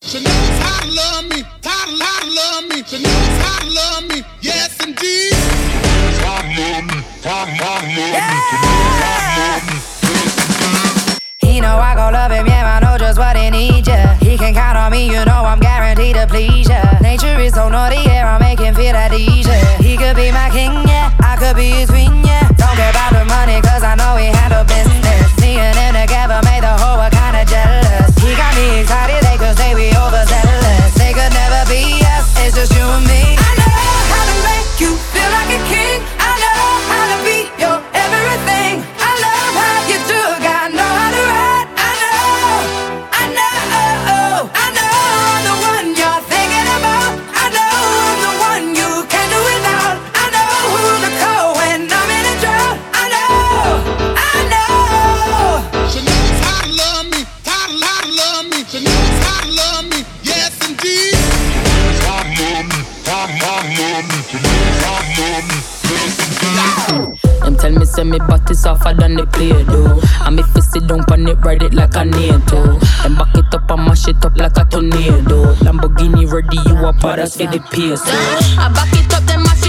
She knows how to love me, how to love me. She knows how to love me, yes indeed. How to love me, how to love me. She knows how to love me, yes indeed. He know I gon' love him, yeah, I know just what he needs, yeah. He can count on me, you know I'm guaranteed to please, yeah. Nature is so naughty, yeah, I'll make him feel at ease, yeah. He could be my king, yeah, I could be his queen, yeah. Don't care about the money, cause I know he handle business. Me and him together made the whole world kinda jealous. He got me excited, they could say we overzealous. They could never be us, it's just you and me. I know how to make you feel like a king. I know how to be your everything. I love how you do, I know how to ride. I know I'm the one you're thinking about. I know I'm the one you can't do without. I know who to call when I'm in a drought. I know. She knows how to love me, how to love me. She knows how to love me, yes indeed. How to love me, how to love me. She knows how to love me, yes indeed. Them tell me say me body softer than the Play-Doh. And if you sit down on it, ride it like a NATO. Then back it up and mash it up like a tornado. Lamborghini ready, you a badass for the peso. I back it up, then mash